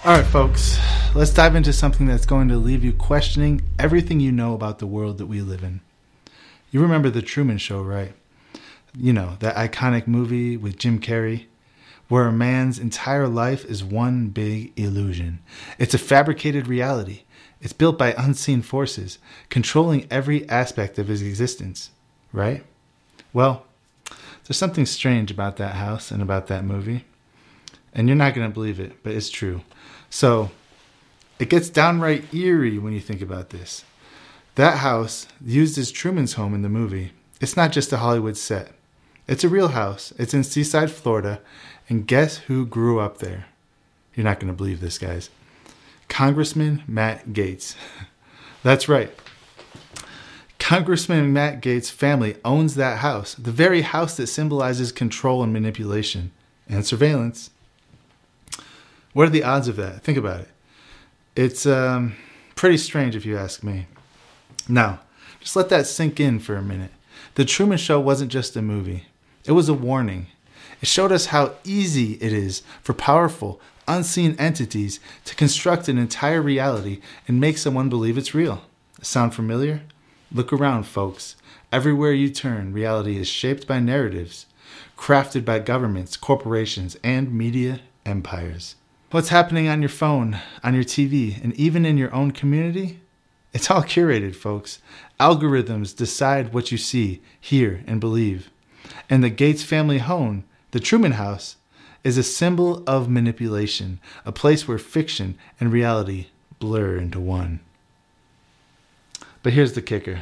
Alright, folks, let's dive into something that's going to leave you questioning everything you know about the world that we live in. You remember The Truman Show, right? You know, that iconic movie with Jim Carrey, where a man's entire life is one big illusion. It's a fabricated reality. It's built by unseen forces, controlling every aspect of his existence, right? Well, there's something strange about that house and about that movie. And you're not going to believe it, but it's true. So, it gets downright eerie when you think about this. That house, used as Truman's home in the movie, it's not just a Hollywood set. It's a real house. It's in Seaside, Florida. And guess who grew up there? You're not going to believe this, guys. Congressman Matt Gaetz. That's right. Congressman Matt Gaetz' family owns that house, the very house that symbolizes control and manipulation and surveillance. What are the odds of that? Think about it. It's pretty strange if you ask me. Now, just let that sink in for a minute. The Truman Show wasn't just a movie. It was a warning. It showed us how easy it is for powerful, unseen entities to construct an entire reality and make someone believe it's real. Sound familiar? Look around, folks. Everywhere you turn, reality is shaped by narratives, crafted by governments, corporations, and media empires. What's happening on your phone, on your TV, and even in your own community? It's all curated, folks. Algorithms decide what you see, hear, and believe. And the Gaetz family home, the Truman House, is a symbol of manipulation, a place where fiction and reality blur into one. But here's the kicker,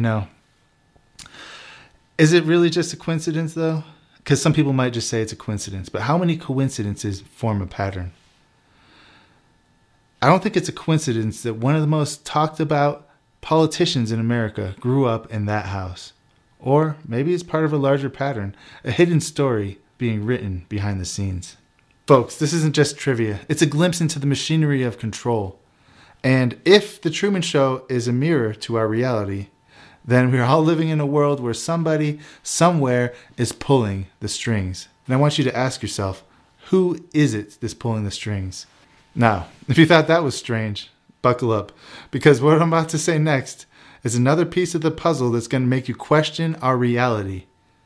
is it really just a coincidence, though? Because some people might just say it's a coincidence, but how many coincidences form a pattern? I don't think it's a coincidence that one of the most talked about politicians in America grew up in that house. Or maybe it's part of a larger pattern, a hidden story being written behind the scenes. Folks, this isn't just trivia. It's a glimpse into the machinery of control. And if The Truman Show is a mirror to our reality, then we're all living in a world where somebody, somewhere, is pulling the strings. And I want you to ask yourself, who is it that's pulling the strings? Now, if you thought that was strange, buckle up, because what I'm about to say next is another piece of the puzzle that's going to make you question our reality.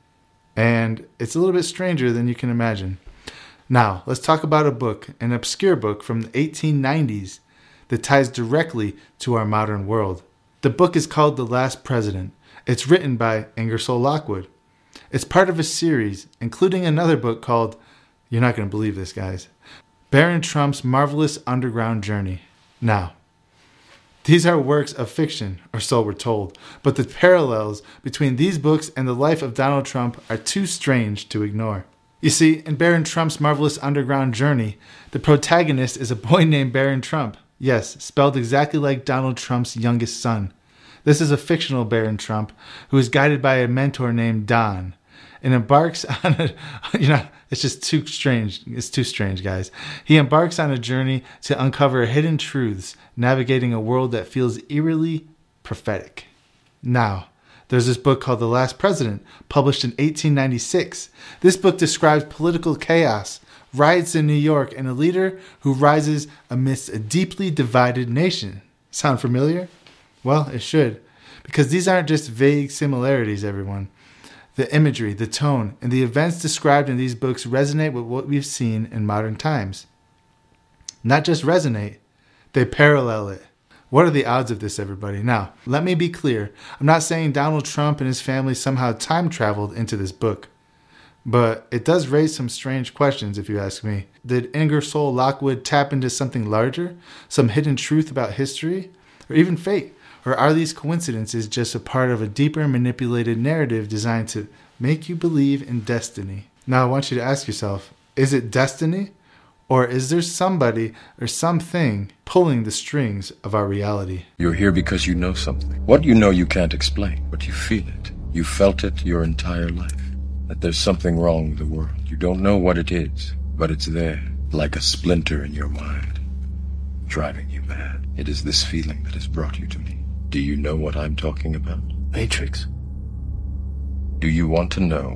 And it's a little bit stranger than you can imagine. Now, let's talk about a book, an obscure book from the 1890s that ties directly to our modern world. The book is called The Last President. It's written by Ingersoll Lockwood. It's part of a series, including another book called, you're not going to believe this, guys, Barron Trump's Marvelous Underground Journey. Now, these are works of fiction, or so we're told, but the parallels between these books and the life of Donald Trump are too strange to ignore. You see, in Barron Trump's Marvelous Underground Journey, the protagonist is a boy named Barron Trump. Yes, spelled exactly like Donald Trump's youngest son. This is a fictional Barron Trump who is guided by a mentor named Don and embarks on a, it's just too strange. It's too strange, guys. He embarks on a journey to uncover hidden truths, navigating a world that feels eerily prophetic. Now, there's this book called The Last President, published in 1896. This book describes political chaos, riots in New York, and a leader who rises amidst a deeply divided nation. Sound familiar? Well, it should, because these aren't just vague similarities, everyone. The imagery, the tone, and the events described in these books resonate with what we've seen in modern times. Not just resonate, they parallel it. What are the odds of this, everybody? Now, let me be clear. I'm not saying Donald Trump and his family somehow time traveled into this book. But it does raise some strange questions, if you ask me. Did Ingersoll Lockwood tap into something larger? Some hidden truth about history? Or even fate? Or are these coincidences just a part of a deeper manipulated narrative designed to make you believe in destiny? Now I want you to ask yourself, is it destiny? Or is there somebody or something pulling the strings of our reality? You're here because you know something. What you know you can't explain, but you feel it. You felt it your entire life. That there's something wrong with the world. You don't know what it is, but it's there, like a splinter in your mind, driving you mad. It is this feeling that has brought you to me. Do you know what I'm talking about? Matrix. Do you want to know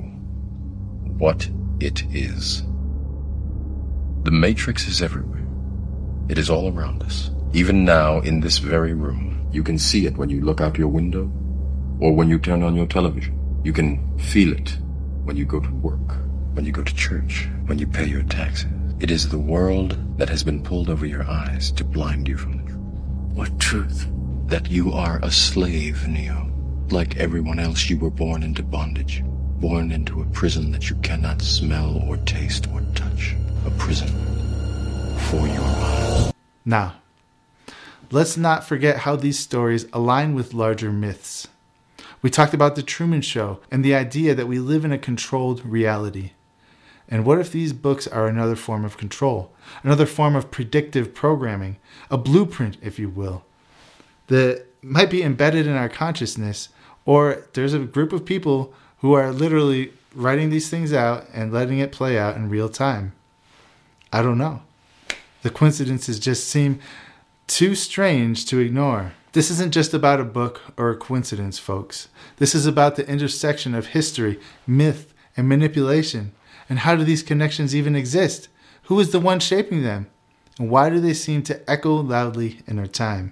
what it is? The Matrix is everywhere. It is all around us. Even now, in this very room, you can see it when you look out your window or when you turn on your television. You can feel it when you go to work, when you go to church, when you pay your taxes. It is the world that has been pulled over your eyes to blind you from the truth. What truth? That you are a slave, Neo. Like everyone else, you were born into bondage. Born into a prison that you cannot smell or taste or touch. A prison for your mind. Now, let's not forget how these stories align with larger myths. We talked about the Truman Show and the idea that we live in a controlled reality. And what if these books are another form of control, another form of predictive programming, a blueprint, if you will, that might be embedded in our consciousness, or there's a group of people who are literally writing these things out and letting it play out in real time? I don't know. The coincidences just seem too strange to ignore. This isn't just about a book or a coincidence, folks. This is about the intersection of history, myth, and manipulation. And how do these connections even exist? Who is the one shaping them? And why do they seem to echo loudly in our time?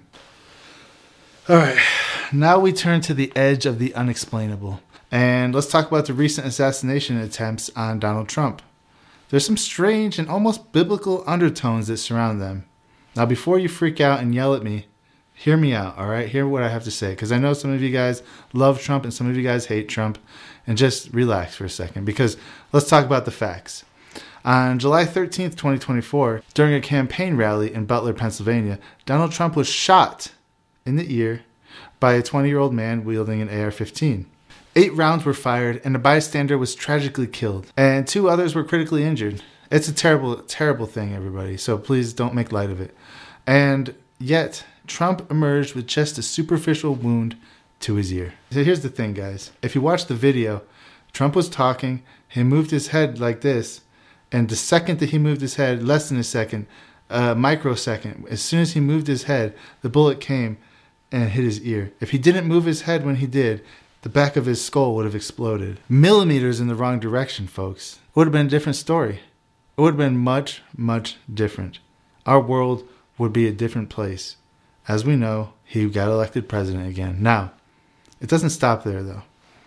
All right, now we turn to the edge of the unexplainable. And let's talk about the recent assassination attempts on Donald Trump. There's some strange and almost biblical undertones that surround them. Now, before you freak out and yell at me, hear me out, all right? Hear what I have to say, because I know some of you guys love Trump and some of you guys hate Trump. And just relax for a second, because let's talk about the facts. On July 13th, 2024, during a campaign rally in Butler, Pennsylvania, Donald Trump was shot in the ear by a 20-year-old man wielding an AR-15. 8 rounds were fired, and a bystander was tragically killed, and 2 others were critically injured. It's a terrible, terrible thing, everybody, so please don't make light of it. And yet, Trump emerged with just a superficial wound to his ear. So here's the thing, guys. If you watch the video, Trump was talking, he moved his head like this, and the second that he moved his head, less than a second, a microsecond, as soon as he moved his head, the bullet came and hit his ear. If he didn't move his head when he did, the back of his skull would have exploded. Millimeters in the wrong direction, folks. It would have been a different story. It would have been much, much different. Our world would be a different place. As we know, he got elected president again. Now, it doesn't stop there, though.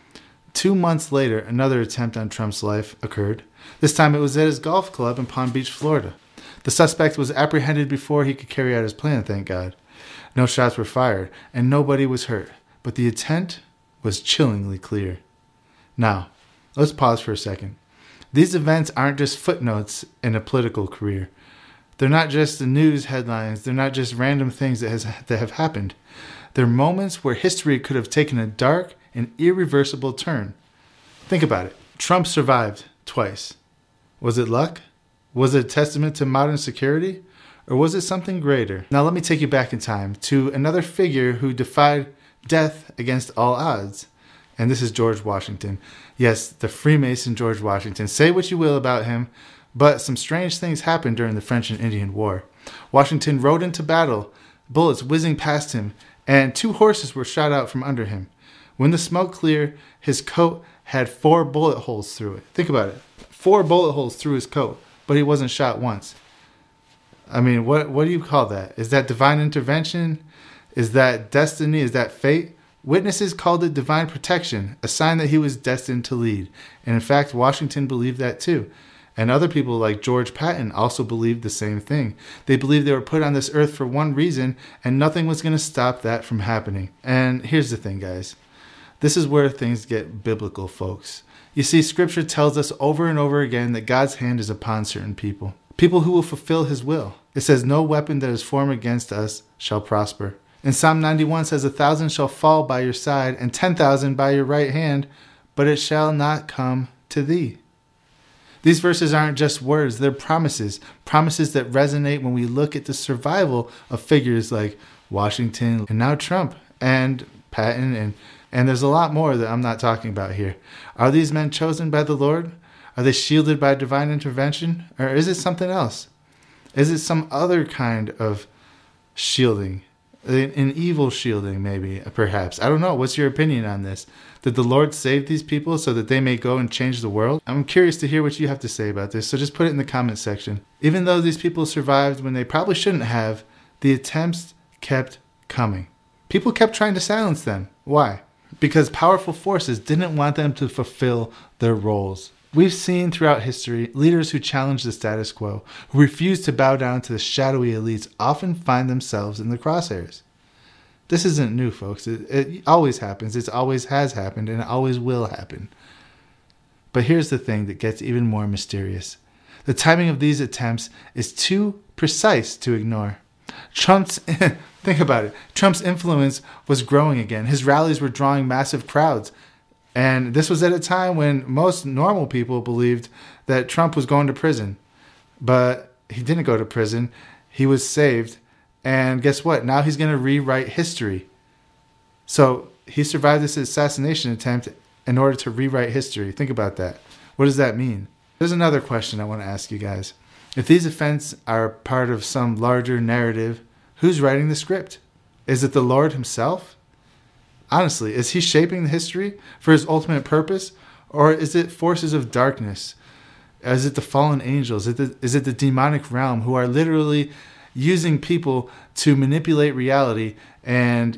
2 months later, another attempt on Trump's life occurred. This time it was at his golf club in Palm Beach, Florida. The suspect was apprehended before he could carry out his plan, thank God. No shots were fired, and nobody was hurt. But the intent was chillingly clear. Now, let's pause for a second. These events aren't just footnotes in a political career. They're not just the news headlines. They're not just random things that have happened. They're moments where history could have taken a dark and irreversible turn. Think about it. Trump survived twice. Was it luck? Was it a testament to modern security? Or was it something greater? Now let me take you back in time to another figure who defied death against all odds. And this is George Washington. Yes, the Freemason George Washington. Say what you will about him, but some strange things happened during the French and Indian War. Washington rode into battle, bullets whizzing past him, and 2 horses were shot out from under him. When the smoke cleared, his coat had 4 bullet holes through it. Think about it. 4 bullet holes through his coat, but he wasn't shot once. I mean, what do you call that? Is that divine intervention? Is that destiny? Is that fate? Witnesses called it divine protection, a sign that he was destined to lead. And in fact, Washington believed that too. And other people like George Patton also believed the same thing. They believed they were put on this earth for one reason, and nothing was going to stop that from happening. And here's the thing, guys. This is where things get biblical, folks. You see, Scripture tells us over and over again that God's hand is upon certain people. People who will fulfill his will. It says, no weapon that is formed against us shall prosper. And Psalm 91 says, 1,000 shall fall by your side, and 10,000 by your right hand, but it shall not come to thee. These verses aren't just words, they're promises. Promises that resonate when we look at the survival of figures like Washington and now Trump and Patton and there's a lot more that I'm not talking about here. Are these men chosen by the Lord? Are they shielded by divine intervention? Or is it something else? Is it some other kind of shielding? An evil shielding, maybe, perhaps. I don't know. What's your opinion on this? Did the Lord save these people so that they may go and change the world? I'm curious to hear what you have to say about this, so just put it in the comment section. Even though these people survived when they probably shouldn't have, the attempts kept coming. People kept trying to silence them. Why? Because powerful forces didn't want them to fulfill their roles. We've seen throughout history leaders who challenge the status quo, who refuse to bow down to the shadowy elites, often find themselves in the crosshairs. This isn't new, folks. It always happens. It always has happened, and it always will happen. But here's the thing that gets even more mysterious. The timing of these attempts is too precise to ignore. Think about it. Trump's influence was growing again. His rallies were drawing massive crowds. And this was at a time when most normal people believed that Trump was going to prison. But he didn't go to prison. He was saved. And guess what? Now he's going to rewrite history. So he survived this assassination attempt in order to rewrite history. Think about that. What does that mean? There's another question I want to ask you guys. If these events are part of some larger narrative, who's writing the script? Is it the Lord himself? Honestly, is he shaping the history for his ultimate purpose? Or is it forces of darkness? Is it the fallen angels? Is it the demonic realm who are literally using people to manipulate reality and,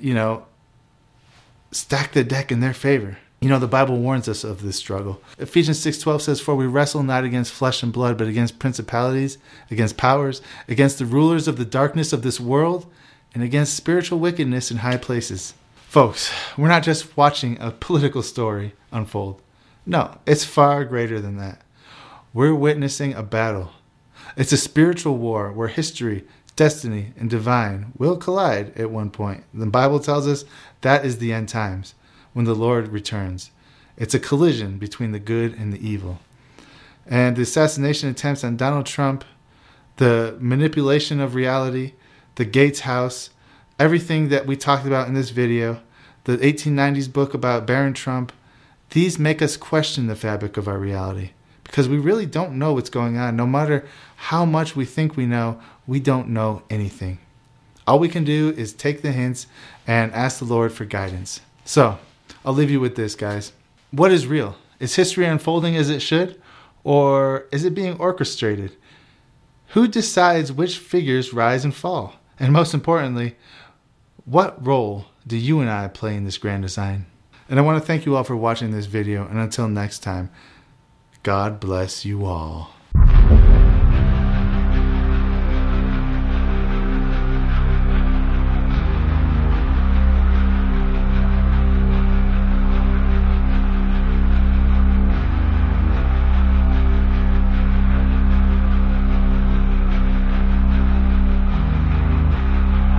stack the deck in their favor? The Bible warns us of this struggle. Ephesians 6:12 says, "For we wrestle not against flesh and blood, but against principalities, against powers, against the rulers of the darkness of this world, and against spiritual wickedness in high places." Folks, we're not just watching a political story unfold. No, it's far greater than that. We're witnessing a battle. It's a spiritual war where history, destiny, and divine will collide at one point. The Bible tells us that is the end times, when the Lord returns. It's a collision between the good and the evil. And the assassination attempts on Donald Trump, the manipulation of reality, the Gates house, everything that we talked about in this video, the 1890s book about Barron Trump, these make us question the fabric of our reality. Because we really don't know what's going on. No matter how much we think we know, we don't know anything. All we can do is take the hints and ask the Lord for guidance. So, I'll leave you with this, guys. What is real? Is history unfolding as it should? Or is it being orchestrated? Who decides which figures rise and fall? And most importantly, what role do you and I play in this grand design? And I want to thank you all for watching this video. And until next time, God bless you all.